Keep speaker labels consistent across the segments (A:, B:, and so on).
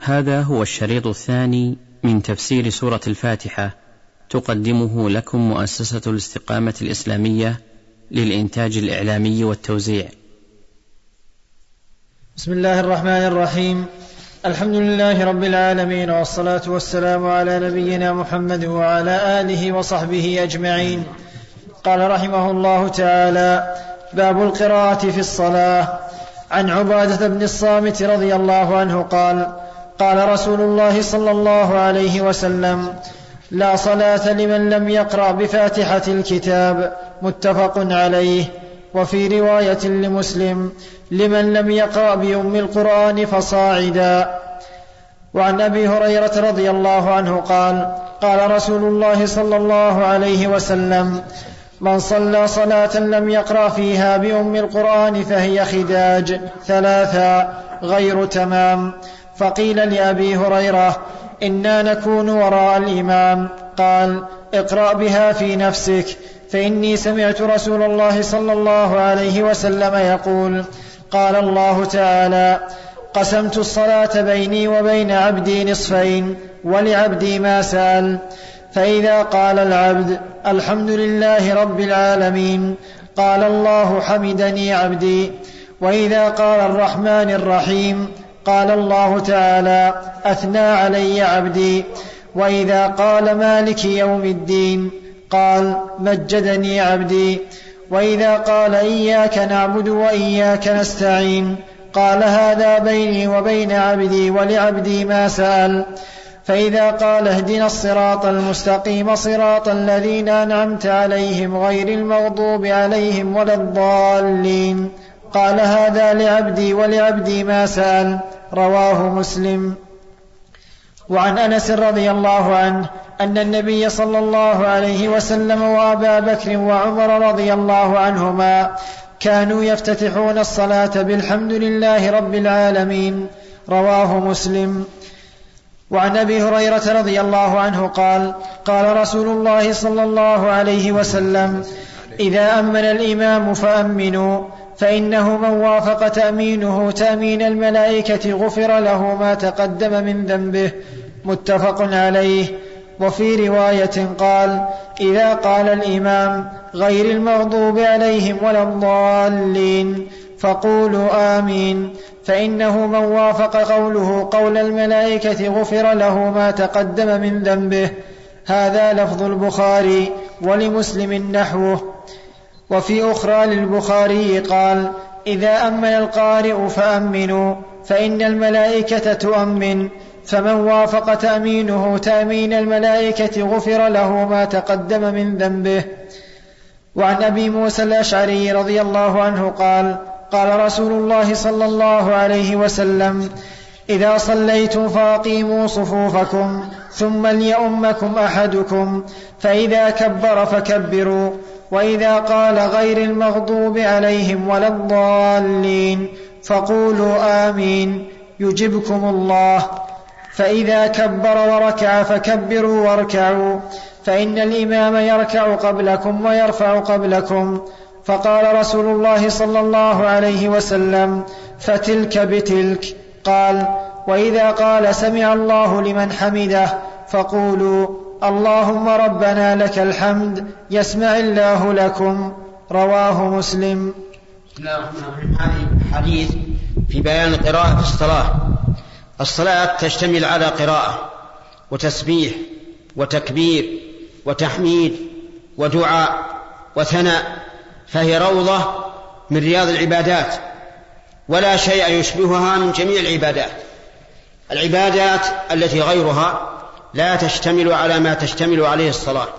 A: هذا هو الشريط الثاني من تفسير سورة الفاتحة، تقدمه لكم مؤسسة الاستقامة الإسلامية للإنتاج الإعلامي والتوزيع.
B: بسم الله الرحمن الرحيم. الحمد لله رب العالمين، والصلاة والسلام على نبينا محمد وعلى آله وصحبه أجمعين. قال رحمه الله تعالى: باب القراءة في الصلاة. عن عبادة بن الصامت رضي الله عنه قال: قال رسول الله صلى الله عليه وسلم: لا صلاة لمن لم يقرأ بفاتحة الكتاب. متفق عليه. وفي رواية لمسلم: لمن لم يقرأ بأم القرآن فصاعدا. وعن أبي هريرة رضي الله عنه قال: قال رسول الله صلى الله عليه وسلم: من صلى صلاة لم يقرأ فيها بأم القرآن فهي خداج 3 غير تمام. فقيل لأبي هريرة: إنا نكون وراء الإمام. قال: اقرأ بها في نفسك، فإني سمعت رسول الله صلى الله عليه وسلم يقول: قال الله تعالى: قسمت الصلاة بيني وبين عبدي نصفين، ولعبدي ما سأل. فإذا قال العبد: الحمد لله رب العالمين، قال الله: حمدني عبدي. وإذا قال الرحمن الرحيم، قال الله تعالى: أثنى علي عبدي. وإذا قال مالك يوم الدين، قال: مجدني عبدي. وإذا قال إياك نعبد وإياك نستعين، قال: هذا بيني وبين عبدي، ولعبدي ما سأل. فإذا قال اهدنا الصراط المستقيم صراط الذين أنعمت عليهم غير المغضوب عليهم ولا الضالين، قال: هذا لعبدي ولعبدي ما سأل. رواه مسلم. وعن أنس رضي الله عنه أن النبي صلى الله عليه وسلم وأبا بكر وعمر رضي الله عنهما كانوا يفتتحون الصلاة بالحمد لله رب العالمين. رواه مسلم. وعن أبي هريرة رضي الله عنه قال: قال رسول الله صلى الله عليه وسلم: إذا أمن الإمام فأمنوا، فإنه من وافق تأمينه تأمين الملائكة غفر له ما تقدم من ذنبه. متفق عليه. وفي رواية قال: إذا قال الإمام غير المغضوب عليهم ولا الضالين فقولوا آمين، فإنه من وافق قوله قول الملائكة غفر له ما تقدم من ذنبه. هذا لفظ البخاري، ولمسلم نحوه. وفي أخرى للبخاري قال: إذا أمن القارئ فأمنوا، فإن الملائكة تؤمن، فمن وافق تأمينه تأمين الملائكة غفر له ما تقدم من ذنبه. وعن أبي موسى الأشعري رضي الله عنه قال: قال رسول الله صلى الله عليه وسلم: إذا صليتم فأقيموا صفوفكم، ثم ليؤمكم أحدكم، فإذا كبر فكبروا، وإذا قال غير المغضوب عليهم ولا الضالين فقولوا آمين يجبكم الله. فإذا كبر وركع فكبروا واركعوا، فإن الإمام يركع قبلكم ويرفع قبلكم. فقال رسول الله صلى الله عليه وسلم: فتلك بتلك. قال: وإذا قال سمع الله لمن حمده فقولوا: اللهم ربنا لك الحمد يسمع الله لكم. رواه مسلم.
C: حديث في بيان القراءة في الصلاة. الصلاة تشتمل على قراءة وتسبيح وتكبير وتحميد ودعاء وثناء، فهي روضة من رياض العبادات، ولا شيء يشبهها من جميع العبادات التي غيرها لا تشتمل على ما تشتمل عليه الصلاة.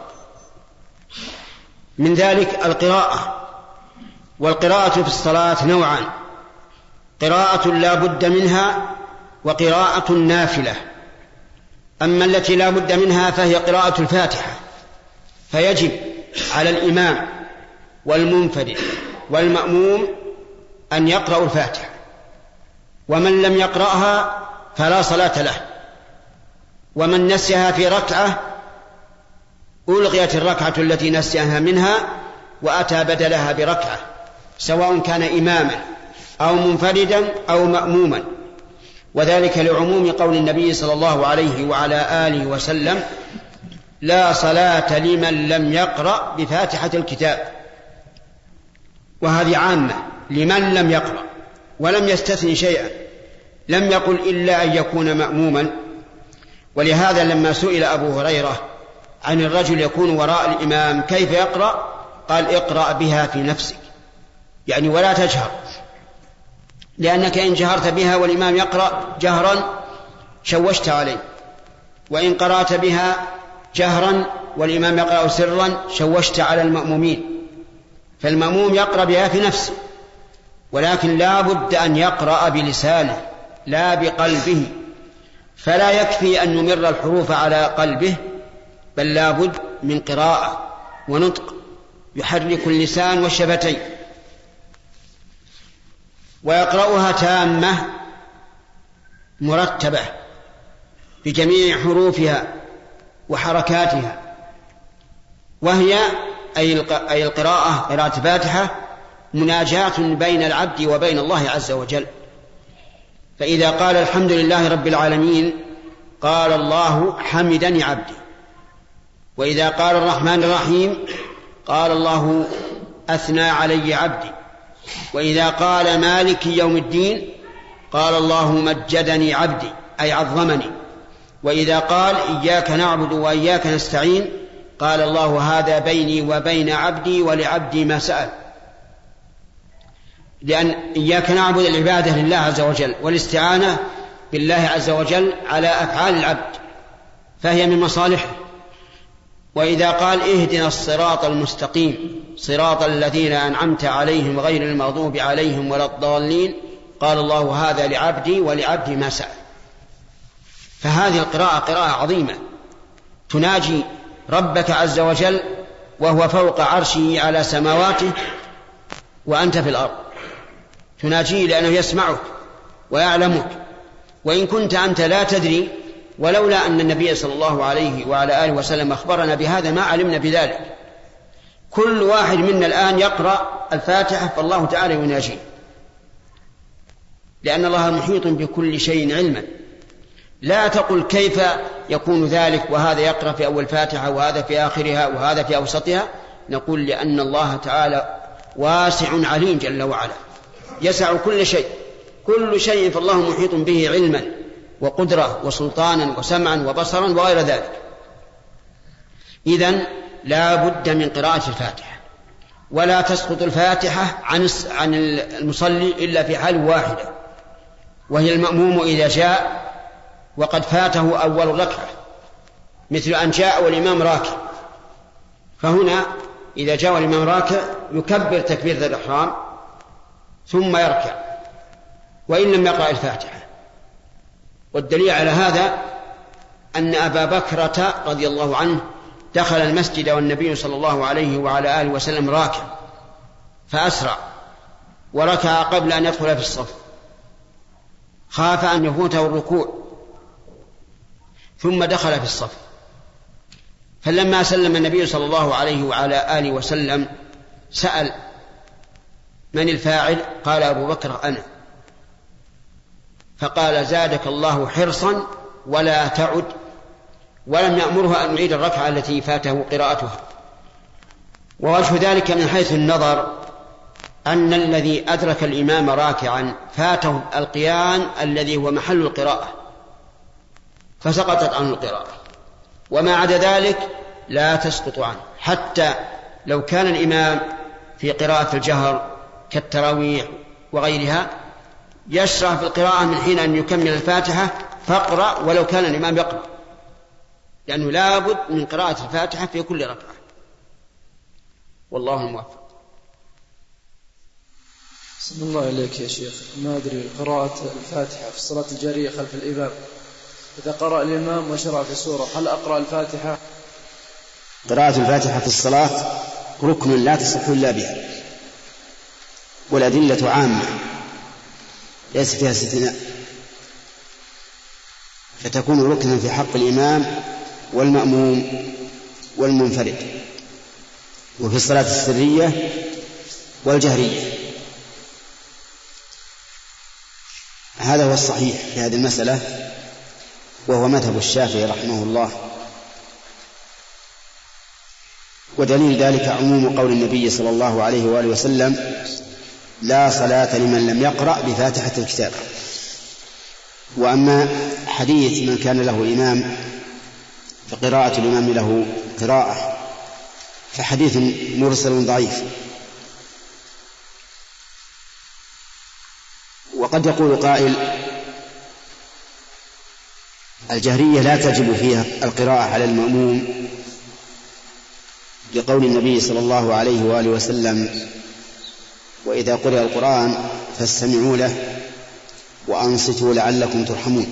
C: من ذلك القراءة. والقراءة في الصلاة نوعان: قراءة لا بد منها، وقراءة نافلة. أما التي لا بد منها فهي قراءة الفاتحة، فيجب على الإمام والمنفرد والمأموم أن يقرأوا الفاتحة، ومن لم يقرأها فلا صلاة له. ومن نسيها في ركعة ألغيت الركعة التي نسيها منها وأتى بدلها بركعة، سواء كان إماما أو منفردا أو مأموما. وذلك لعموم قول النبي صلى الله عليه وعلى آله وسلم: لا صلاة لمن لم يقرأ بفاتحة الكتاب. وهذه عامة لمن لم يقرأ، ولم يستثني شيئا، لم يقل إلا أن يكون مأموما. ولهذا لما سئل أبو هريرة عن الرجل يكون وراء الإمام كيف يقرأ، قال: اقرأ بها في نفسك، يعني ولا تجهر، لأنك إن جهرت بها والإمام يقرأ جهرا شوشت عليه، وإن قرأت بها جهرا والإمام يقرأ سرا شوشت على المأمومين. فالمأموم يقرأ بها في نفسه، ولكن لا بد أن يقرأ بلسانه لا بقلبه، فلا يكفي أن يمر الحروف على قلبه، بل لا بد من قراءة ونطق يحرك اللسان والشفتين. ويقرأها تامة مرتبة بجميع حروفها وحركاتها، وهي أي القراءة قراءة الفاتحة مناجاة بين العبد وبين الله عز وجل. فإذا قال الحمد لله رب العالمين قال الله حمدني عبدي، وإذا قال الرحمن الرحيم قال الله أثنى علي عبدي، وإذا قال مالك يوم الدين قال الله مجدني عبدي أي عظمني، وإذا قال إياك نعبد وإياك نستعين قال الله هذا بيني وبين عبدي ولعبدي ما سأل. لأن إياك نعبد العبادة لله عز وجل، والاستعانة بالله عز وجل على أفعال العبد، فهي من مصالحه. وإذا قال اهدنا الصراط المستقيم صراط الذين أنعمت عليهم غير المغضوب عليهم ولا الضالين قال الله هذا لعبدي ولعبدي ما سأل. فهذه القراءة قراءة عظيمة تناجي ربك عز وجل وهو فوق عرشه على سماواته وأنت في الأرض، تناجيه لأنه يسمعك ويعلمك، وإن كنت أنت لا تدري، ولولا أن النبي صلى الله عليه وعلى آله وسلم أخبرنا بهذا ما علمنا بذلك. كل واحد منا الآن يقرأ الفاتحة فالله تعالى يناجيه، لأن الله محيط بكل شيء علما. لا تقل كيف يكون ذلك وهذا يقرأ في أول فاتحة وهذا في آخرها وهذا في أوسطها، نقول لأن الله تعالى واسع عليم جل وعلا، يسع كل شيء، كل شيء فالله محيط به علما وقدرة وسلطانا وسمعا وبصرا وغير ذلك. إذن لا بد من قراءة الفاتحة، ولا تسقط الفاتحة عن المصلي إلا في حال واحدة، وهي المأموم إذا جاء وقد فاته أول ركعة، مثل أن جاء والإمام راكع، فهنا إذا جاء والإمام راكع يكبر تكبيرة الإحرام ثم يركع وإن لم يقرأ الفاتحة. والدليل على هذا أن أبا بكرة رضي الله عنه دخل المسجد والنبي صلى الله عليه وعلى آله وسلم راكع، فأسرع وركع قبل أن يدخل في الصف، خاف أن يفوته الركوع، ثم دخل في الصف. فلما سلم النبي صلى الله عليه وعلى آله وسلم سأل من الفاعل؟ قال أبو بكر أنا. فقال زادك الله حرصا ولا تعد، ولم يأمره أن يعيد الركعة التي فاته قراءتها. ووجه ذلك من حيث النظر أن الذي أدرك الإمام راكعا فاته القيام الذي هو محل القراءة فسقطت عنه القراءة، وما عدا ذلك لا تسقط عنه، حتى لو كان الإمام في قراءة الجهر كالتراويح وغيرها يشرع في القراءة من حين أن يكمل الفاتحة فاقرأ ولو كان الإمام يقرأ، لأنه لا بد من قراءة الفاتحة في كل ركعة. والله الموفق.
D: بسم الله إليك يا شيخ. ما أدري قراءة الفاتحة في الصلاة الجارية خلف الإمام، إذا قرأ الإمام وشرع في سورة هل أقرأ الفاتحة؟
C: قراءة الفاتحة في الصلاة ركن لا تصح إلا بها، والأدلة عامة ليس فيها استثناء، فتكون ركنا في حق الإمام والمأموم والمنفرد، وفي الصلاة السرية والجهرية. هذا هو الصحيح في هذه المسألة، وهو مذهب الشافعي رحمه الله. ودليل ذلك عموم قول النبي صلى الله عليه وآله وسلم: لا صلاة لمن لم يقرأ بفاتحة الكتاب. وأما حديث من كان له إمام فقراءة الإمام له قراءة فحديث مرسل ضعيف. وقد يقول قائل: الجهرية لا تجب فيها القراءة على المأموم لقول النبي صلى الله عليه وآله وسلم: وإذا قرئ القرآن فاستمعوا له وأنصتوا لعلكم ترحمون.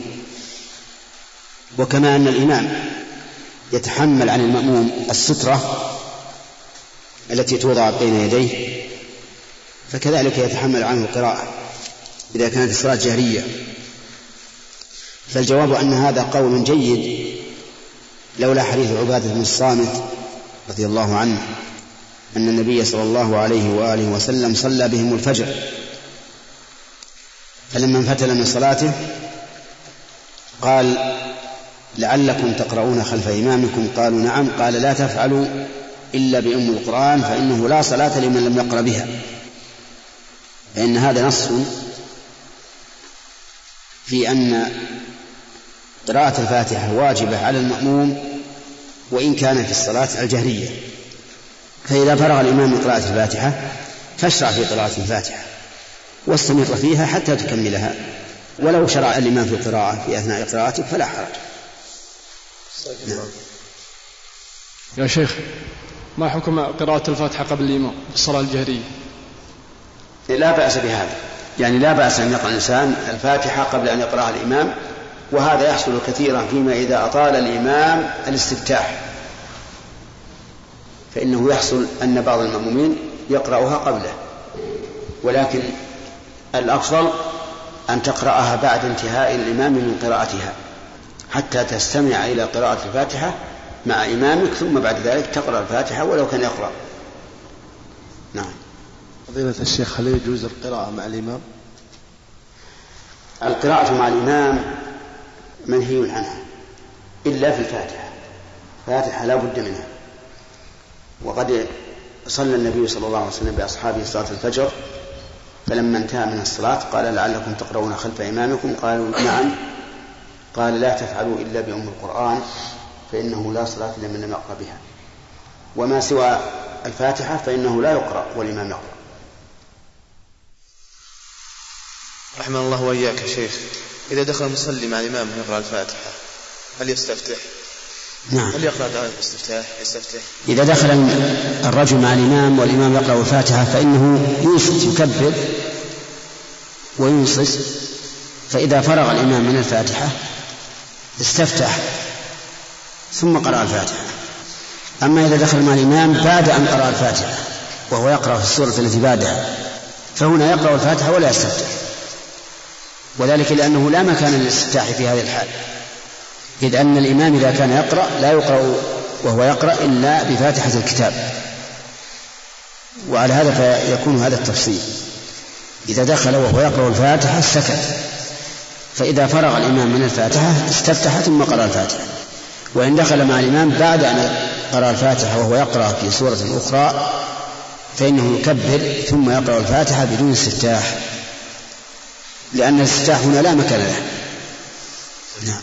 C: وكما أن الإمام يتحمل عن المأموم السترة التي توضع بين يديه، فكذلك يتحمل عنه القراءة إذا كانت الصلاة جهرية. فالجواب أن هذا قول جيد لولا حديث عبادة بن الصامت رضي الله عنه أن النبي صلى الله عليه وآله وسلم صلى بهم الفجر، فلما انفتل من صلاته قال: لعلكم تقرؤون خلف إمامكم؟ قالوا: نعم. قال: لا تفعلوا إلا بأم القرآن فإنه لا صلاة لمن لم يقرأ بها. فإن هذا نص في أن قراءة الفاتحة واجبة على المأموم وإن كان في الصلاة الجهرية. فإذا فرغ الإمام من قراءة الفاتحة فاشرع في قراءة الفاتحة واستمر فيها حتى تكملها، ولو شرع الإمام في القراءة في أثناء قراءته فلا حرج.
E: نعم. يا شيخ، ما حكم قراءة الفاتحة قبل الإمام في الصلاة الجهرية؟
C: لا بأس بهذا، يعني لا بأس أن يقرأ الإنسان الفاتحة قبل أن يقرأها الإمام، وهذا يحصل كثيرا فيما إذا أطال الإمام الاستفتاح، فإنه يحصل أن بعض المأمومين يقرأها قبله، ولكن الأفضل أن تقرأها بعد انتهاء الإمام من قراءتها حتى تستمع إلى قراءة الفاتحة مع إمامك، ثم بعد ذلك تقرأ الفاتحة ولو كان يقرأ. نعم.
F: فضيلة الشيخ، هل يجوز القراءة مع الإمام؟
C: القراءة مع الإمام منهي عنها إلا في الفاتحة، الفاتحة لا بد منها. وقد صلى النبي صلى الله عليه وسلم بأصحابه صلاة الفجر، فلما انتهى من الصلاة قال: لعلكم تقرؤون خلف إمامكم؟ قالوا: نعم. قال: لا تفعلوا إلا بأم القرآن فإنه لا صلاة لمن لم يقرأ بها. وما سوى الفاتحة فإنه لا يقرأ والإمام يقرأ.
F: رحمه الله وإياك يا شيخ، إذا دخل المصلي مع الإمام يقرأ الفاتحة هل يستفتح؟
C: نعم.
F: هل يقرأ دعاء الاستفتاح؟ يستفتح.
C: إذا دخل الرجل مع الإمام والإمام يقرأ الفاتحة فإنه ينصت، يكبر وينصت، فإذا فرغ الإمام من الفاتحة استفتح ثم قرأ الفاتحة. أما إذا دخل مع الإمام بعد أن قرأ الفاتحة وهو يقرأ في السورة التي بعدها فهنا يقرأ الفاتحة ولا يستفتح، وذلك لأنه لا مكان للاستفتاح في هذه الحال، إذ أن الإمام إذا كان يقرأ لا يقرأ وهو يقرأ إلا بفاتحة الكتاب. وعلى هذا فيكون هذا التفصيل: إذا دخل وهو يقرأ الفاتحة سكت، فإذا فرغ الإمام من الفاتحة استفتح ثم قرأ الفاتحة. وإن دخل مع الإمام بعد أن قرأ الفاتحة وهو يقرأ في سورة أخرى فإنه يكبر ثم يقرأ الفاتحة بدون استفتاح، لأن الاستفتاح هنا لا مكان له. نعم.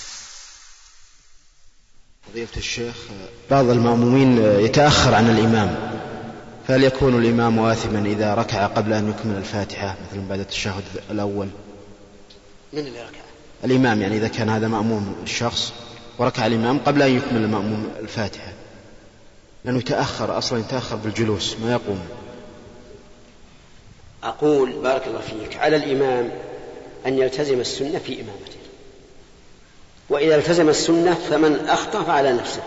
F: فضيلة الشيخ، بعض المأمومين يتأخر عن الإمام، فهل يكون الإمام آثما إذا ركع قبل أن يكمل الفاتحة مثلا بعد التشهد الأول؟
C: من اللي ركع؟
F: الإمام، يعني إذا كان هذا مأموم الشخص وركع الإمام قبل أن يكمل المأموم الفاتحة، لأنه يتأخر أصلا، يتأخر بالجلوس ما يقوم.
G: أقول بارك الله فيك، على الإمام أن يلتزم السنة في إمامته، وإذا التزم السنة فمن أخطأ فعلى نفسه،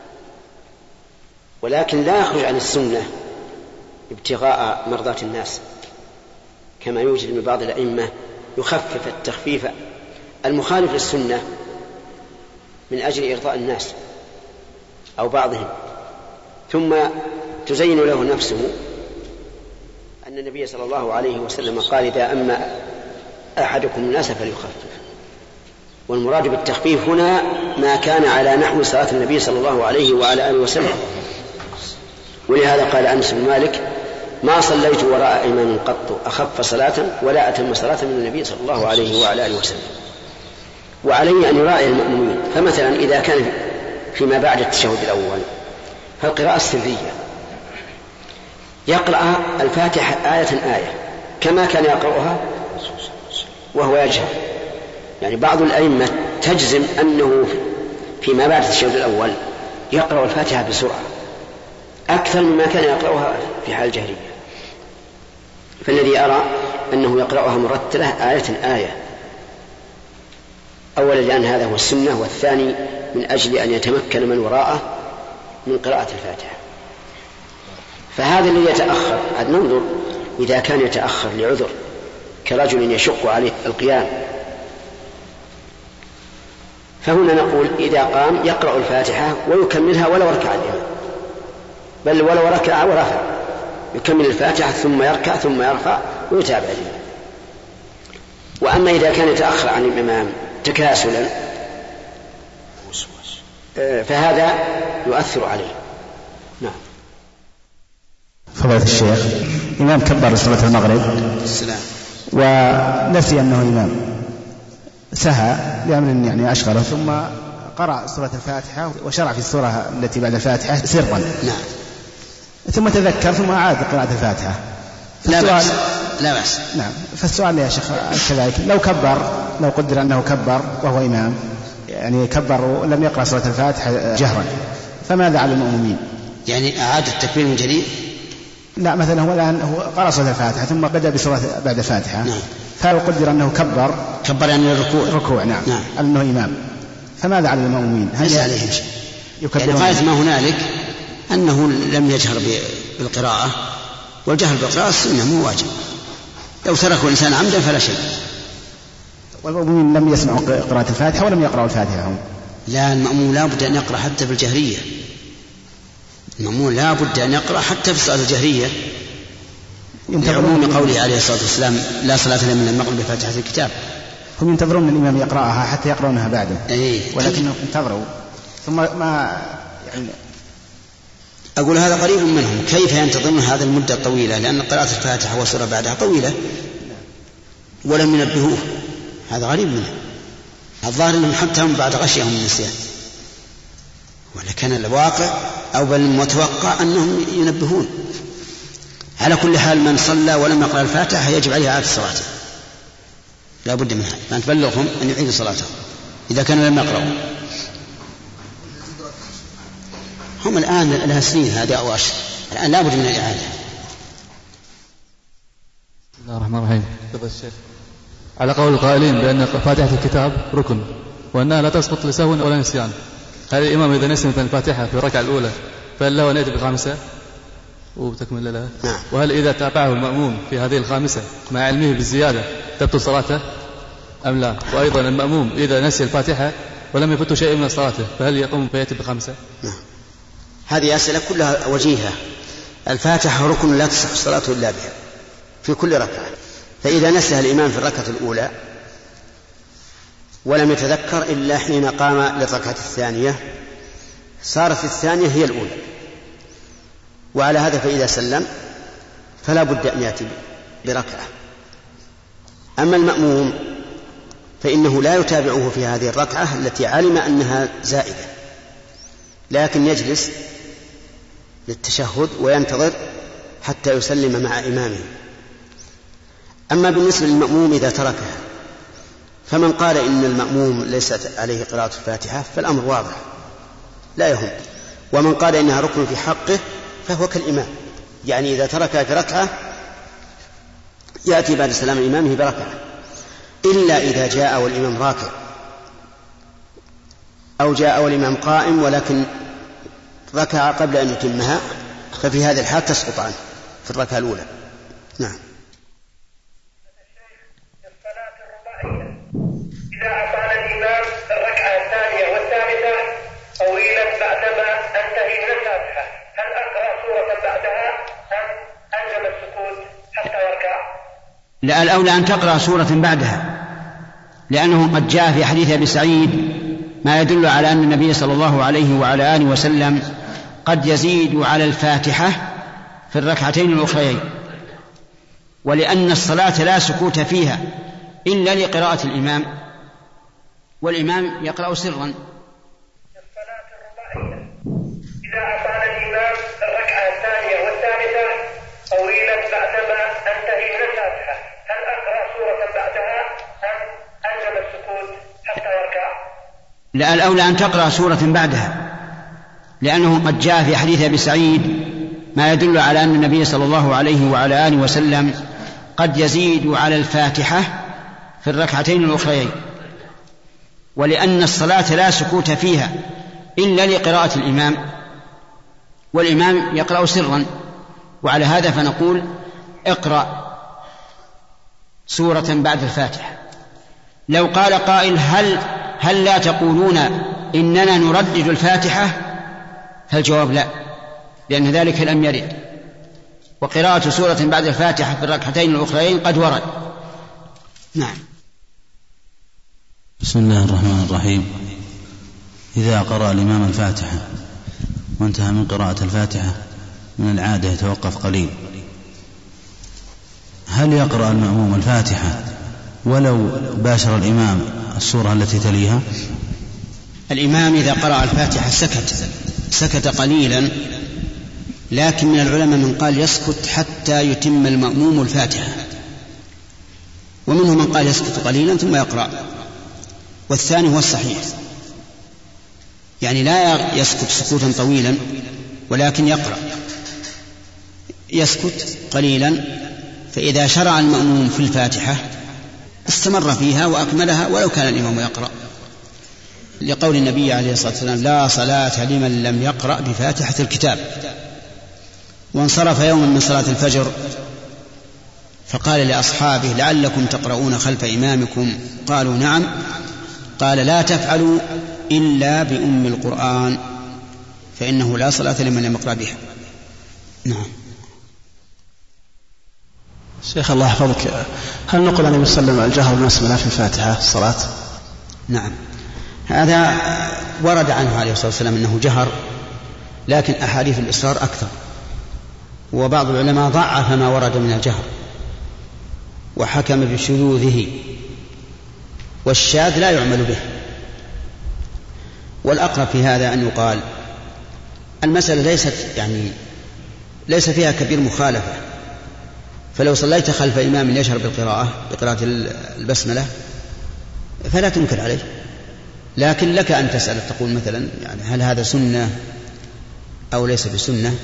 G: ولكن لا يخرج عن السنة ابتغاء مرضات الناس، كما يوجد من بعض الأئمة يخفف التخفيف المخالف للسنة من أجل إرضاء الناس أو بعضهم، ثم تزين له نفسه أن النبي صلى الله عليه وسلم قال: إذا أما أحدكم الناس فليخفف. والمراد بالتخفيف هنا ما كان على نحو صلاة النبي صلى الله عليه وعلى آله وسلم. ولهذا قال أنس بن مالك: ما صليت وراء إمام قط أخف صلاة ولا أتم صلاة من النبي صلى الله عليه وعلى آله وسلم. وعليه أن يراعي المأمومين. فمثلا إذا كان فيما بعد التشهد الأول فالقراءة السرية يقرأ الفاتحة آية آية كما كان يقرأها وهو يجهر. يعني بعض الأئمة تجزم أنه فيما بعد التشهد الأول يقرأ الفاتحة بسرعة أكثر مما كان يقرأها في حال الجهرية. فالذي أرى أنه يقرأها مرتلة آية آية، أولا لأن هذا هو السنة، والثاني من أجل أن يتمكن من وراءه من قراءة الفاتحة. فهذا الذي يتأخر عاد ننظر إذا كان يتأخر لعذر كرجل يشق عليه القيام، فهنا نقول إذا قام يقرأ الفاتحة ويكملها ولو ركع الإمام، بل ولو ركع ورفع يكمل الفاتحة ثم يركع ثم يرفع ويتابع الإمام. وأما إذا كان يتأخر عن الإمام تكاسلا فهذا يؤثر عليه. نعم.
H: فضيلة الشيخ، إمام كبر صلاة المغرب
G: السلام
H: ونسي أنه إمام، سهى لأمر يعني أشغله، ثم قرأ سورة الفاتحة وشرع في السورة التي بعد الفاتحة سرا.
G: نعم.
H: ثم تذكر ثم أعاد قراءة الفاتحة.
G: لا بأس.
H: نعم. فالسؤال يا شيخ كذلك، لو قدر أنه كبر وهو إمام، يعني كبر ولم يقرأ سورة الفاتحة جهرا، فماذا على المؤمنين؟
G: يعني أعاد التكبير من جديد؟
H: لا، مثلا هو الآن هو قرأ سورة الفاتحة ثم بدأ بسورة بعد الفاتحة.
G: نعم.
H: فلو قدر أنه كبر
G: يعني الركوع.
H: نعم. أنه إمام، فماذا على المؤمنين؟
G: ليس عليهم شيء. يعني غاية ما هنالك أنه لم يجهر بالقراءة، والجهر بالقراءة السنة مو واجب. لو تركه الإنسان عمدا فلا شيء.
H: والمؤمنين لم يسمعوا قراءة الفاتحة ولم يقرأوا الفاتحة هم.
G: لا، المأمون لا بد أن يقرأ حتى في الجهرية. المأمون لا بد أن يقرأ حتى في الصلاة الجهرية، لعموم قوله عليه الصلاة والسلام: لا صلاة لمن لم يقرأ بفاتحة الكتاب.
H: هم ينتظرون الإمام يقرأها حتى يقرأونها بعده. ولكنهم انتظروا ثم ما يعني
G: أقول هذا قريب منهم. كيف ينتظرون هذا المدة الطويلة؟ لأن قراءة الفاتحة والسورة بعدها طويلة ولم ينبهوه. هذا غريب منهم. الظاهر أنهم حتى هم بعد غشيهم من النسيان، ولكن الواقع أو بل المتوقع أنهم ينبهون. على كل حال من صلى ولم يقرأ الفاتحة يجب عليه إعادة صلاته، لا بد منها، فأن تبلغهم أن يعيدوا صلاته إذا كانوا لم يقرأوا. هم الآن لها سنين هذا أو أشهر، الآن لا بد من الإعادة.
I: بسم الله الرحمن الرحيم. على قول القائلين بأن فاتحة الكتاب ركن وأنها لا تسقط لسهو ولا نسيان، هل الإمام إذا نسي مثلا الفاتحة في الركعة الأولى فهل له أن يأتي بالخامسة وتكمل لها؟
G: نعم.
I: وهل إذا تابعه المأموم في هذه الخامسة مع علمه بالزيادة تبطل صلاته أم لا؟ وأيضا المأموم إذا نسي الفاتحة ولم يفته شيء من صلاته فهل يقوم فيأتي بالخامسة؟
G: نعم. هذه أسئلة كلها وجيهة. الفاتحة ركن لا تصح الصلاة إلا بها في كل ركعة، فإذا نسيها الإمام في الركعة الأولى ولم يتذكر إلا حين قام للركعة الثانية صارت الثانية هي الأولى، وعلى هذا فإذا سلم فلا بد أن يأتي بركعة. أما المأموم فإنه لا يتابعه في هذه الركعة التي علم أنها زائدة، لكن يجلس للتشهد وينتظر حتى يسلم مع إمامه. أما بالنسبة للمأموم إذا تركها، فمن قال إن المأموم ليست عليه قراءة الفاتحة فالأمر واضح لا يهم، ومن قال إنها ركن في حقه فهو كالإمام، يعني إذا تركها في ركعة يأتي بعد سلام إمامه بركعة، إلا إذا جاء والإمام راكع أو جاء والإمام قائم ولكن ركع قبل أن يتمها، ففي هذا الحال تسقط عنه في الركعة الأولى. نعم.
J: الصلاة الرباعية إذا أطال الإمام الركعة الثانية والثالثة طويلا بعدما أنتهي من الفاتحة، هل أقرأ سورة بعدها أم ألزم السكوت حتى يركع؟
C: لا، الأولى أن تقرأ سورة بعدها، لأنه قد جاء في حديث أبي سعيد ما يدل على أن النبي صلى الله عليه وعلى آله وسلم قد يزيد على الفاتحة في الركعتين الأخريين، ولأن الصلاة لا سكوت فيها إلا لقراءة الإمام، والإمام يقرأ سرا.
J: الصلاة الرباعية إذا أطال الإمام الركعة الثانية والثالثة طويلا بعدما أنتهي من الفاتحة، هل أقرأ سورة بعدها أم ألزم السكوت حتى يركع؟
C: لا، الأولى أن تقرأ سورة بعدها، لأنه قد جاء في حديث أبي سعيد ما يدل على أن النبي صلى الله عليه وعلى آله وسلم قد يزيد على الفاتحة في الركعتين الأخريين، ولأن الصلاة لا سكوت فيها إلا لقراءة الإمام، والإمام يقرأ سرا. وعلى هذا فنقول اقرأ سورة بعد الفاتحة. لو قال قائل هل لا تقولون إننا نردد الفاتحة؟ فالجواب لا، لأن ذلك لم يرد، وقراءة سورة بعد الفاتحة في الركعتين الأخرين قد ورد. نعم.
K: بسم الله الرحمن الرحيم. إذا قرأ الإمام الفاتحة وانتهى من قراءة الفاتحة من العادة يتوقف قليل، هل يقرأ المأموم الفاتحة ولو باشر الإمام السورة التي تليها؟
C: الإمام إذا قرأ الفاتحة سكت قليلا، لكن من العلماء من قال يسكت حتى يتم المأموم الفاتحة، ومنهم من قال يسكت قليلا ثم يقرأ، والثاني هو الصحيح، يعني لا يسكت سكوتا طويلا ولكن يقرأ، يسكت قليلا، فإذا شرع المأموم في الفاتحة استمر فيها وأكملها ولو كان الإمام يقرأ، لقول النبي عليه الصلاة والسلام لا صلاة لمن لم يقرأ بفاتحة الكتاب. وانصرف يوما من صلاة الفجر فقال لأصحابه لعلكم تقرؤون خلف إمامكم؟ قالوا نعم. قال لا تفعلوا إلا بأم القرآن فإنه لا صلاة لمن لم يقرأ بها. نعم.
H: شيخ الله يحفظك، هل نقول أن يسلم الجهر بالبسملة في الفاتحة الصلاة؟
C: نعم، هذا ورد عنه عليه الصلاة والسلام أنه جهر، لكن أحاديث الإصرار أكثر، وبعض العلماء ضعف ما ورد من الجهر وحكم بشذوذه، والشاذ لا يعمل به. والأقرب في هذا أن يقال المسألة ليس فيها كبير مخالفة، فلو صليت خلف إمام يشهر بقراءة البسملة فلا تنكر عليه، لكن لك أن تسأل تقول مثلا يعني هل هذا سنة أو ليس بسنة،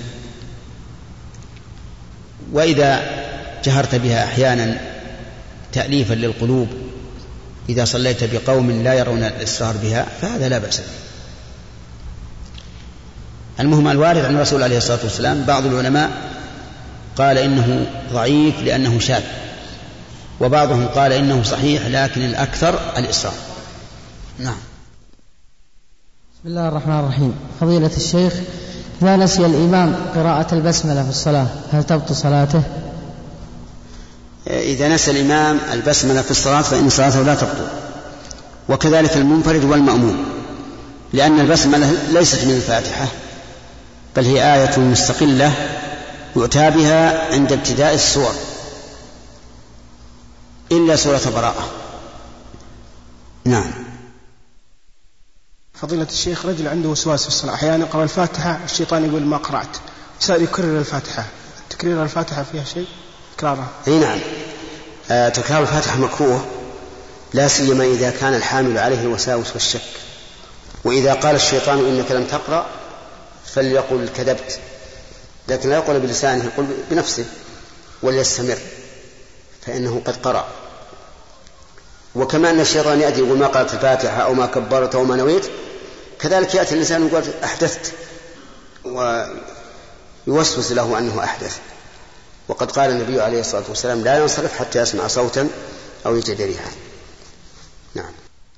C: وإذا جهرت بها أحيانا تأليفا للقلوب إذا صليت بقوم لا يرون الإصرار بها فهذا لا بأس به. المهم الوارد عن الرسول عليه الصلاة والسلام بعض العلماء قال إنه ضعيف لأنه شاذ، وبعضهم قال إنه صحيح لكن الأكثر الإصرار. نعم.
L: بسم الله الرحمن الرحيم. فضيلة الشيخ، إذا نسي الإمام قراءة البسملة في الصلاة هل تبطل صلاته؟
C: إذا نسي الإمام البسملة في الصلاة فإن صلاته لا تبطل، وكذلك المنفرد والمأموم، لأن البسملة ليست من الفاتحة بل هي آية مستقلة يؤتى بها عند ابتداء السور إلا سورة براءة. نعم.
H: فضيلة الشيخ، رجل عنده وسواس في الصلاة، أحيانا يقرأ الفاتحة الشيطان يقول ما قرأت، يكرر الفاتحة، تكرير الفاتحة فيها شيء؟ تكرارها؟
C: أي نعم، تكرار الفاتحة مكروه، لا سيما إذا كان الحامل عليه الوساوس والشك. وإذا قال الشيطان إنك لم تقرأ فليقل كذبت، لكن لا يقول بلسانه، يقول بنفسه وليستمر فإنه قد قرأ. وكما أن الشيطان يأتي يقول ما قرأت الفاتحة أو ما كبرت أو ما نويت، كذلك يأتي الإنسان يقول أحدثت ويوسوس له أنه أحدث. وقد قال النبي عليه الصلاة والسلام لا ينصرف حتى يسمع صوتا أو يجد ريحا. نعم.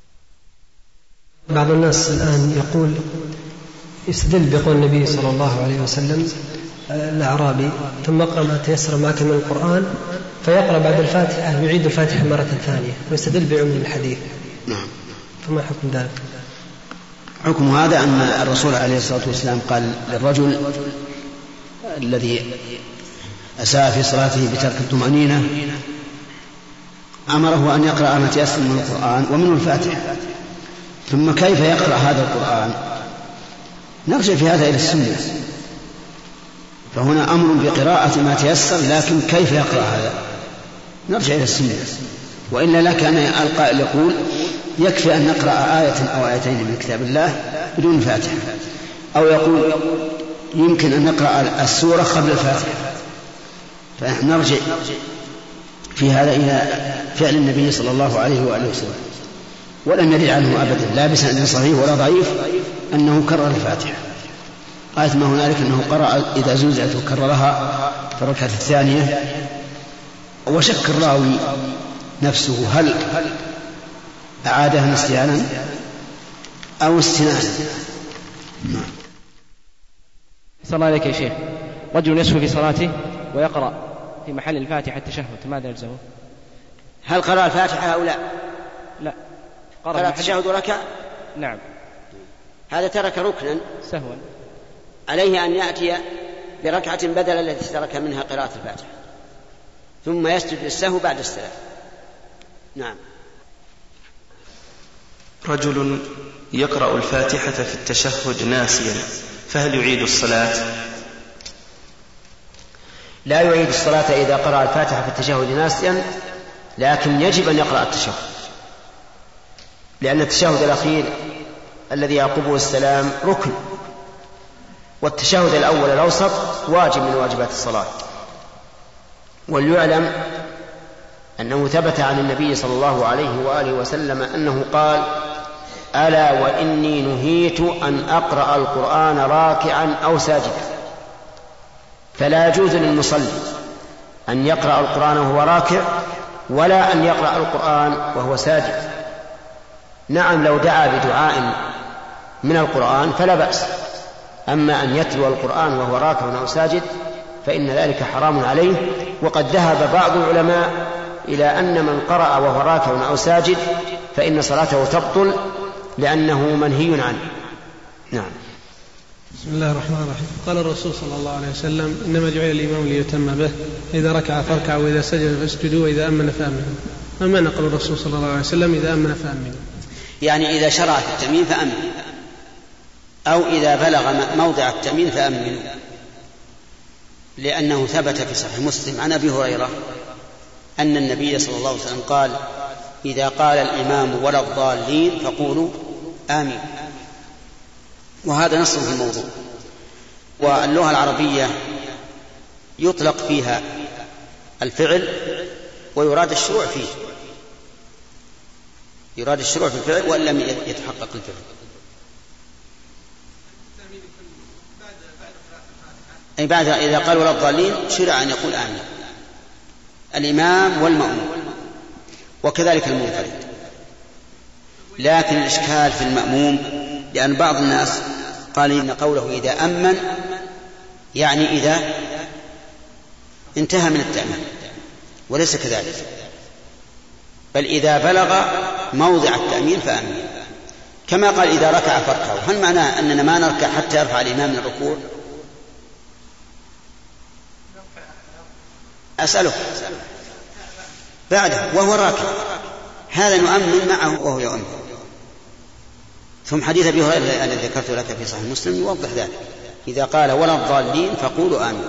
M: بعض الناس الآن يقول يستدل بقول النبي صلى الله عليه وسلم الأعرابي ثم اقرأ ما تيسر معك من القرآن فيقرأ بعد الفاتحة يعيد الفاتحة مرة ثانية ويستدل بعموم الحديث.
C: نعم.
M: فما حكم ذلك؟
C: حكم هذا أن الرسول عليه الصلاة والسلام قال للرجل الذي أساء في صلاته بترك الطمأنينة أمره أن يقرأ ما تيسر من القرآن ومنه الفاتحة. ثم كيف يقرأ هذا القرآن؟ نرجع في هذا إلى السنة. فهنا أمر بقراءة ما تيسر، لكن كيف يقرأ هذا؟ نرجع إلى السنة. وإلا لك أن القائل يقول يكفي أن نقرأ آية أو آيتين من كتاب الله بدون فاتحة، أو يقول يمكن أن نقرأ السورة قبل الفاتحة. فنحن نرجع في هذا إلى فعل النبي صلى الله عليه وآله وسلم، ولم يرد عنه أبدا لا بسند صحيح ولا ضعيف أنه كرر الفاتحة. آية ما هنالك أنه قرأ إذا زلزلت وكررها في الركعة الثانية. وشك الراوي نفسه هل أعادها نسيانا أو استنانا.
N: صلى الله عليك يا شيخ، رجل يسهو في صلاته ويقرأ في محل الفاتحة التشهد، ماذا يلزمه؟
C: هل قرأ الفاتحة أو لا؟
N: لا،
C: قرأ التشهد وركع.
N: نعم،
C: هذا ترك ركنا
N: سهوا،
C: عليه أن يأتي بركعة بدل التي ترك منها قراءة الفاتحة، ثم يسجد للسهو بعد السلام. نعم.
O: رجل يقرأ الفاتحة في التشهد ناسيا، فهل يعيد الصلاة؟
C: لا يعيد الصلاة إذا قرأ الفاتحة في التشهد ناسيا، لكن يجب أن يقرأ التشهد، لأن التشهد الأخير الذي يعقبه السلام ركن، والتشهد الأول الأوسط واجب من واجبات الصلاة. وليعلم أنه ثبت عن النبي صلى الله عليه وآله وسلم أنه قال: ألا وإني نهيت أن أقرأ القرآن راكعا أو ساجدا. فلا يجوز للمصلي أن يقرأ القرآن وهو راكع، ولا أن يقرأ القرآن وهو ساجد. نعم، لو دعا بدعاء من القرآن فلا بأس، أما أن يتلو القرآن وهو راكع أو ساجد فإن ذلك حرام عليه. وقد ذهب بعض العلماء إلى أن من قرأ وهو راكع أو ساجد فإن صلاته تبطل لأنه منهي عنه. نعم.
P: بسم الله الرحمن الرحيم. قال الرسول صلى الله عليه وسلم: إنما جعل الإمام ليتم به، إذا ركع فاركعوا، وإذا سجد فاسجدوا، وإذا أمن فأمنوا. ما معنى قول الرسول صلى الله عليه وسلم إذا أمن فأمنوا؟
C: يعني إذا شرع في التأمين فأمن، أو إذا بلغ موضع التأمين فأمنوا، لأنه ثبت في صحيح مسلم عن أبي هريرة أن النبي صلى الله عليه وسلم قال: إذا قال الإمام ولا الضالين فقولوا آمين. وهذا نص في الموضوع. واللغة العربية يطلق فيها الفعل ويراد الشروع فيه، يراد الشروع في الفعل وإن لم يتحقق الفعل. أي بعد إذا قال ولا الضالين شرع أن يقول آمين الإمام والمأموم، وكذلك المنفرد. لكن الإشكال في المأموم، لأن بعض الناس قال إن قوله إذا أمن يعني إذا انتهى من التأمين، وليس كذلك، بل إذا بلغ موضع التأمين فأمن. كما قال إذا ركع فاركعوا، هل معناه أننا ما نركع حتى يرفع الإمام من الركوع؟ أسأله بعده وهو راكع، هذا نؤمن معه وهو يؤمن. ثم حديث أبي هريرة الذي ذكرت لك في صحيح مسلم يوضح ذلك: إذا قال ولا الضالين فقولوا آمين.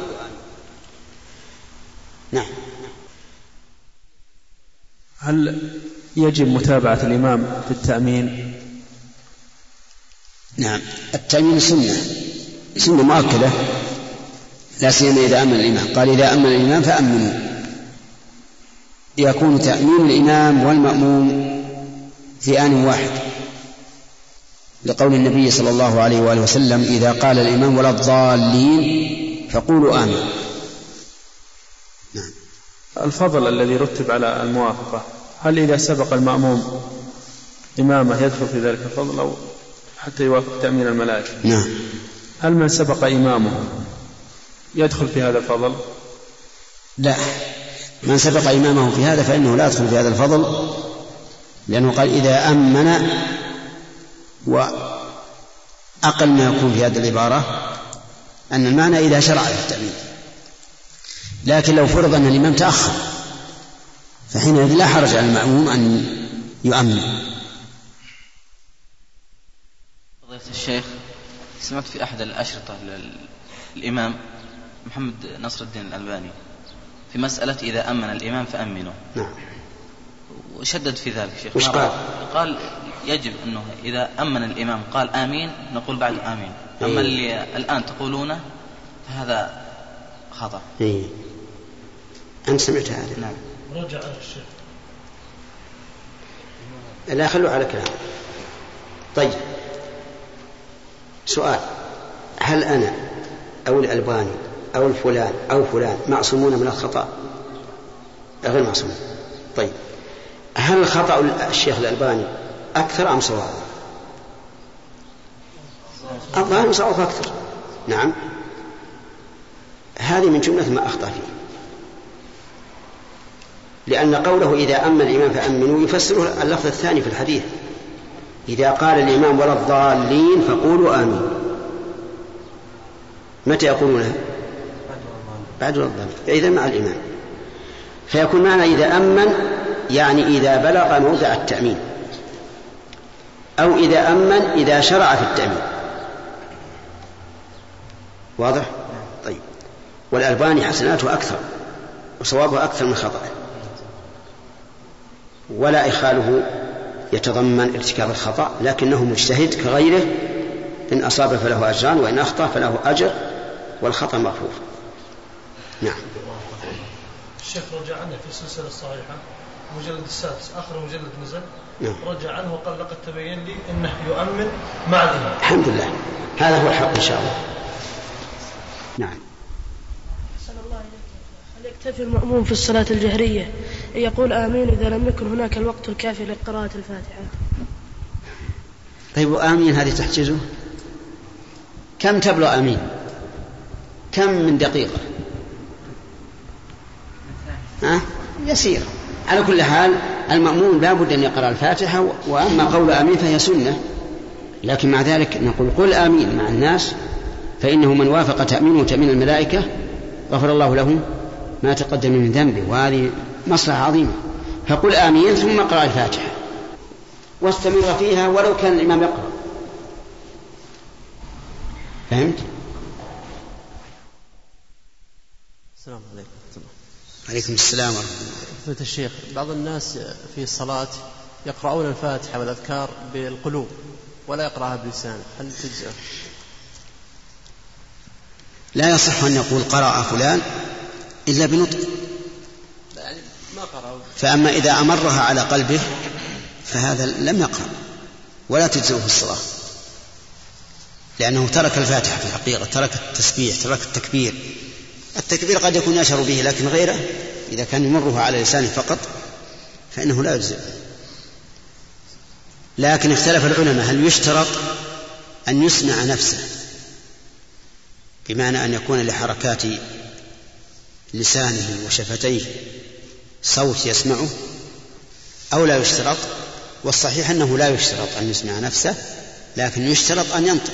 C: نعم.
Q: هل يجب متابعة الإمام في التأمين؟
C: نعم، التأمين سنة مؤكدة، لا سيما إذا أمن الإمام. قال إذا أمن الإمام فأمنوا، يكون تأمين الإمام والمأموم في آن واحد، لقول النبي صلى الله عليه وآله وسلم: إذا قال الإمام ولا الضالين فقولوا آمين.
Q: نعم. الفضل الذي رتب على الموافقة، هل إذا سبق المأموم إمامه يدخل في ذلك الفضل أو حتى يوافق تأمين الملائكة؟
C: نعم.
Q: هل من سبق إمامه يدخل في هذا الفضل؟
C: لا، من سبق إمامه في هذا فإنه لا يدخل في هذا الفضل، لأنه قال إذا أمن، وأقل ما يكون في هذه العبارة أن المعنى إذا شرع في التأمين. لكن لو فرض أن الإمام تأخر فحينئذ لا حرج على المأموم أن يؤمن.
R: فضيلة الشيخ، سمعت في أحد الأشرطة للإمام محمد نصر الدين الألباني في مسألة إذا أمن الإمام فأمنوا.
C: نعم.
R: وشدد في ذلك شيخ.
C: وش
R: قال يجب أنه إذا أمن الإمام قال آمين نقول بعد آمين، أما اللي الآن تقولونه فهذا خطأ.
C: أنت سمعت هذا؟
R: نعم.
J: رجع الشيخ.
C: لا خلوا على كلام. طيب، سؤال: هل أنا أو الألباني أو الفلان أو فلان معصومون من الخطأ؟ غير معصومون. طيب، هل الخطأ الشيخ الألباني أكثر أم صواب؟ الظاهر صواب أكثر. نعم، هذه من جملة ما أخطأ فيه، لأن قوله إذا أمن الإمام فأمنوا يفسره اللفظ الثاني في الحديث: إذا قال الإمام ولا الضالين فقولوا آمين. متى يقولونها؟ بعد ولا الضالين، إذا مع الإمام. فيكون معنى إذا أمن يعني إذا بلغ موضع التأمين، أو إذا أمن إذا شرع في التأمين. واضح؟ طيب، والألباني حسناته أكثر وصوابه أكثر من خطأه، ولا إخاله يتضمن ارتكاب الخطأ، لكنه مجتهد كغيره، إن أصاب فله أجران وإن أخطأ فله أجر والخطأ مغفور. نعم.
J: الشيخ رجع عنه في السلسلة الصحيحة المجلد السادس آخر مجلد نزل. نعم. رجع عنه وقال لقد تبين لي أنه يؤمن مع الإمام.
C: الحمد لله، هذا هو الحق إن شاء الله. نعم.
S: أحسن الله إليك. هل يكتفي المأموم في الصلاة الجهرية أن يقول آمين إذا لم يكن هناك الوقت الكافي لقراءة الفاتحة؟
C: طيب، وآمين هذه تحجزه؟ كم تبلغ آمين؟ كم من دقيقة؟ يسير. على كل حال المأموم لا بد أن يقرأ الفاتحة، وأما قول آمين فهي سنة، لكن مع ذلك نقول قل آمين مع الناس، فإنه من وافق تأمينه تأمين الملائكة غفر الله له ما تقدم من ذنبه، وهذه مصلحة عظيمة. فقل آمين ثم اقرأ الفاتحة واستمر فيها ولو كان الإمام يقرأ. فهمت؟
T: السلام عليكم.
C: عليكم السلام ورحمة الله.
T: فضيلة الشيخ، بعض الناس في الصلاة يقرؤون الفاتحة والأذكار بالقلوب ولا يقرأها بلسانه، هل تجزئ؟
C: لا يصح أن يقول قرأ فلان إلا بنطق،
T: يعني ما قرأ.
C: فأما إذا أمرها على قلبه فهذا لم يقرأ ولا تجزئه في الصلاة، لأنه ترك الفاتحة في الحقيقة، ترك التسبيح، ترك التكبير. التكبير قد يكون يشعر به، لكن غيره إذا كان يمرها على لسانه فقط فإنه لا يجزئ. لكن اختلف العلماء هل يشترط أن يسمع نفسه، بمعنى أن يكون لحركات لسانه وشفتيه صوت يسمعه، أو لا يشترط؟ والصحيح أنه لا يشترط أن يسمع نفسه، لكن يشترط أن ينطق.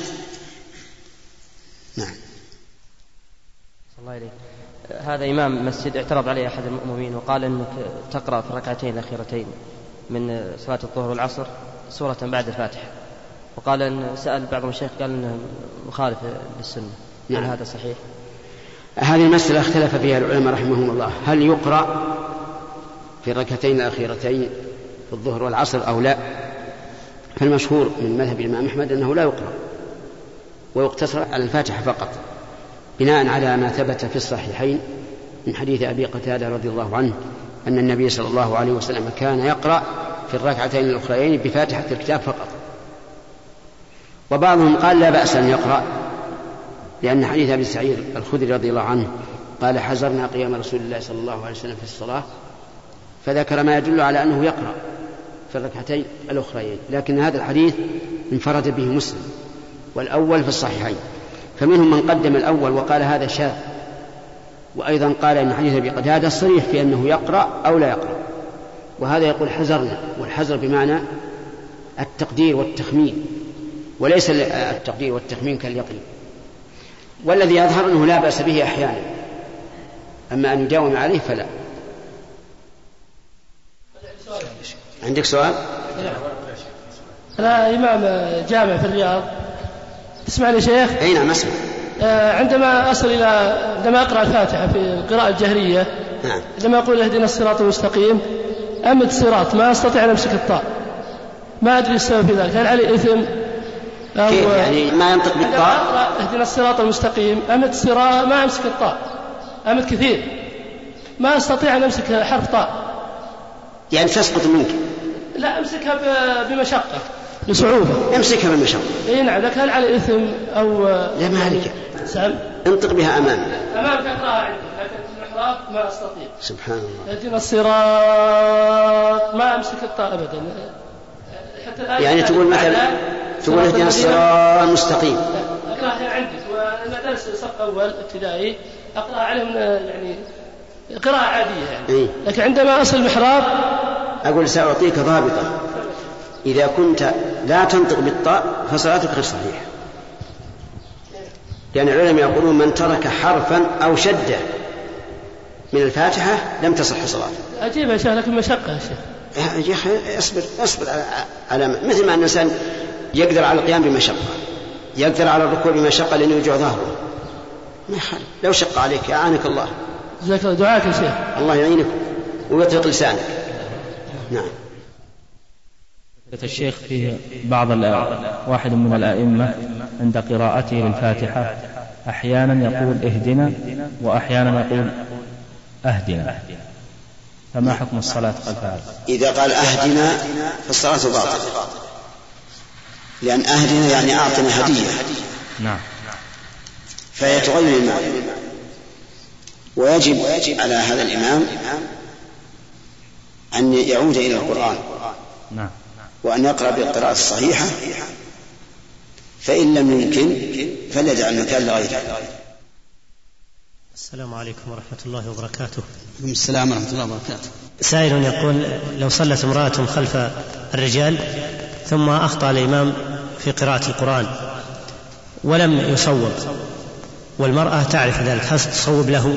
C: نعم.
N: الله إليك. هذا إمام مسجد اعترض عليه أحد المؤمنين وقال أنك تقرأ في الركعتين الأخيرتين من صلاة الظهر والعصر سورة بعد الفاتحة، وقال أن سأل بعض المشايخ قال أنه مخالف للسنة.
C: نعم.
N: هل هذا صحيح؟
C: هذه المسألة اختلف فيها العلماء رحمهم الله، هل يقرأ في الركعتين الأخيرتين في الظهر والعصر أو لا؟ فالمشهور من مذهب الإمام أحمد أنه لا يقرأ، ويقتصر على الفاتحة فقط، بناء على ما ثبت في الصحيحين من حديث أبي قتادة رضي الله عنه أن النبي صلى الله عليه وسلم كان يقرأ في الركعتين الأخريين بفاتحة الكتاب فقط. وبعضهم قال لا بأس أن يقرأ، لأن حديث أبي سعيد الخدري رضي الله عنه قال حزرنا قيام رسول الله صلى الله عليه وسلم في الصلاة، فذكر ما يدل على أنه يقرأ في الركعتين الأخريين، لكن هذا الحديث انفرد به مسلم، والأول في الصحيحين. فمنهم من قدم الأول وقال هذا شاذ، وأيضا قال إن حديث أبي قتادة صريح في أنه يقرأ أو لا يقرأ، وهذا يقول حذرنا، والحذر بمعنى التقدير والتخمين، وليس التقدير والتخمين كاليقين. والذي يظهر أنه لا بأس به أحيانا، أما أن يداوم عليه فلا. عندك سؤال؟
S: أنا إمام جامع في الرياض، تسمعني يا شيخ؟
C: أي نعم أسمع.
S: عندما أقرأ الفاتحة في القراءة الجهرية،
C: نعم،
S: عندما أقول اهدنا الصراط المستقيم أمد الصراط ما أستطيع أن أمسك الطاء، ما أدري السبب في ذلك، هل علي إثم أو
C: كيف يعني ما ينطق بالطاء؟
S: اهدنا الصراط المستقيم أمد الصراط ما أمسك الطاء، أمد كثير ما أستطيع أن أمسك حرف طاء.
C: يعني تسقط منك؟
S: لا، أمسكها بمشقة، بصعوبة.
C: امسكها بمشقة.
S: اي نعم، لكن هل على إثم أو
C: لا؟ ما عليك، انطق بها أمامك
S: أقرأها عندي، لكن في المحراب ما أستطيع.
C: سبحان الله.
S: اهدنا الصراط ما أمسك الطاء أبدا. حتى
C: يعني تقول مثلا اهدنا الصراط المستقيم،
S: أقرأها عندي، وأنا درس صف أول ابتدائي أقرأها عليهم يعني قراءة عادية يعني. لكن عندما أصل المحراب
C: أقول سأعطيك ضابطا، إذا كنت لا تنطق بالطاء فصلاتك غير صحيحة، لأن العلماء يقولون من ترك حرفا أو شدة من الفاتحة لم تصح صلاته.
S: عجيب يا شيخ، لكن مشقة يا شيخ.
C: اصبر على مثل ما الإنسان يقدر على القيام بمشقة، يقدر على الركوع بمشقة لأنه يوجع ظهره، ما يخالف. لو شق عليك أعانك الله.
S: جزاك الله، دعاك يا شيخ.
C: الله يعينك ويطلق لسانك. نعم.
A: الشيخ فيه واحد من الأئمة عند قراءته للفاتحة أحيانا يقول اهدنا وأحيانا يقول أهدنا، فما حكم الصلاة خلف هذا؟
C: إذا قال أهدنا فالصلاة باطلة، لأن أهدنا يعني أعطنا هدية.
A: نعم.
C: فيتغير المعنى، ويجب على هذا الإمام أن يعود إلى القرآن.
A: نعم.
C: وأن يقرأ بالقراءة الصحيحة، فإن لم يمكن فليجعل مكان لغيره.
U: السلام عليكم ورحمة الله وبركاته.
C: وعليكم السلام ورحمة الله وبركاته.
U: سائل يقول: لو صلت امرأة خلف الرجال ثم أخطأ الإمام في قراءة القرآن ولم يصوب، والمرأة تعرف ذلك، هل تصوب له؟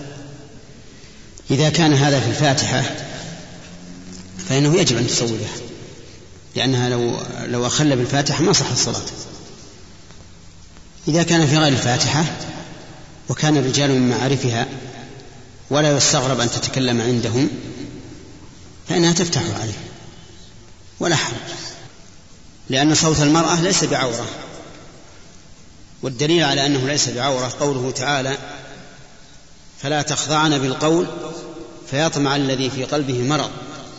C: إذا كان هذا في الفاتحة فإنه يجب أن تصوبها، لأنها لو أخل بالفاتحة ما صح الصلاة. إذا كان في غير الفاتحة وكان الرجال من معارفها ولا يستغرب أن تتكلم عندهم فإنها تفتح عليه ولا حرج، لأن صوت المرأة ليس بعورة، والدليل على أنه ليس بعورة قوله تعالى: فلا تخضعن بالقول فيطمع الذي في قلبه مرض.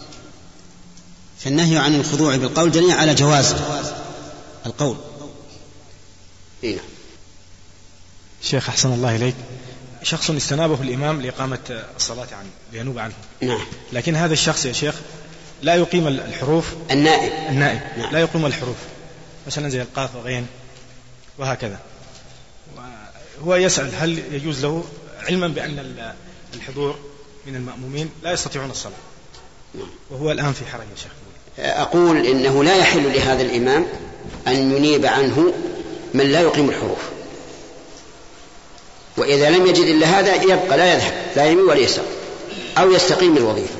C: فالنهي عن الخضوع بالقول دليل على جواز القول.
V: إيه. شيخ أحسن الله إليك، شخص استنابه الإمام لإقامة الصلاة عنه لينوب عنه.
C: نعم.
V: لكن هذا الشخص يا شيخ لا يقيم الحروف.
C: النائب.
V: نعم.
C: لا
V: يقيم الحروف، مثلا زي القاف وغين وهكذا. هو يسأل هل يجوز له، علما بأن الحضور من المأمومين لا يستطيعون الصلاة، وهو الآن في حرج يا شيخ.
C: أقول إنه لا يحل لهذا الإمام أن ينيب عنه من لا يقيم الحروف، وإذا لم يجد إلا هذا يبقى لا يذهب لا يمين ولا يسار، أو يستقيم الوظيفة.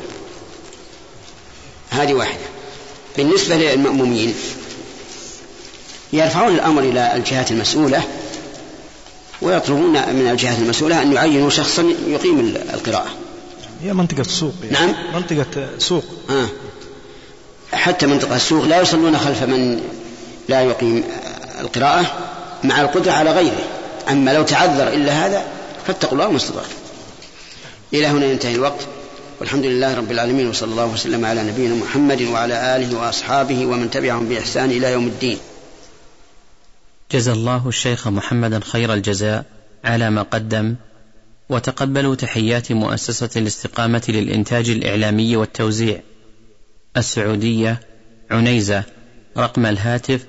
C: هذه واحدة. بالنسبة للمأمومين يرفعون الأمر إلى الجهات المسؤولة ويطلبون من الجهات المسؤولة أن يعينوا شخصا يقيم القراءة.
V: هي منطقة سوق يعني.
C: نعم،
V: منطقة سوق.
C: حتى منطقة السوق لا يصلون خلف من لا يقيم القراءة مع القدرة على غيره. أما لو تعذر إلا هذا فاتقوا الله ما استطعتم. إلى هنا ينتهي الوقت، والحمد لله رب العالمين، وصلى الله وسلم على نبينا محمد وعلى آله وأصحابه ومن تبعهم بإحسان إلى يوم الدين.
A: جزا الله الشيخ محمدا خير الجزاء على ما قدم، وتقبلوا تحيات مؤسسة الاستقامة للإنتاج الإعلامي والتوزيع السعودية عنيزة، رقم الهاتف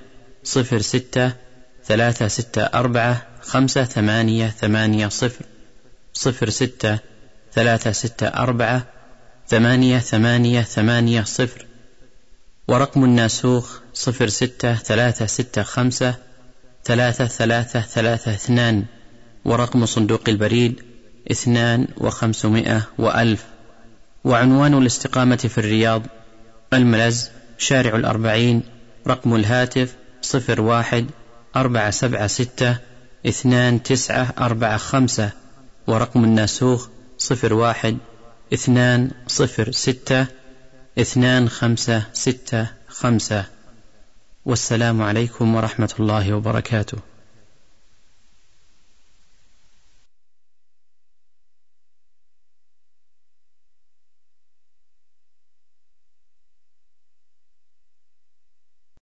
A: 06-364-5880. 06-364-8880. ورقم الناسوخ 06-365-3332. ورقم صندوق البريد 2,500,000. وعنوان الاستقامة في الرياض الملز شارع الأربعين. رقم الهاتف 01-476-2945. ورقم الناسوخ 01-206-2565. والسلام عليكم ورحمة الله وبركاته.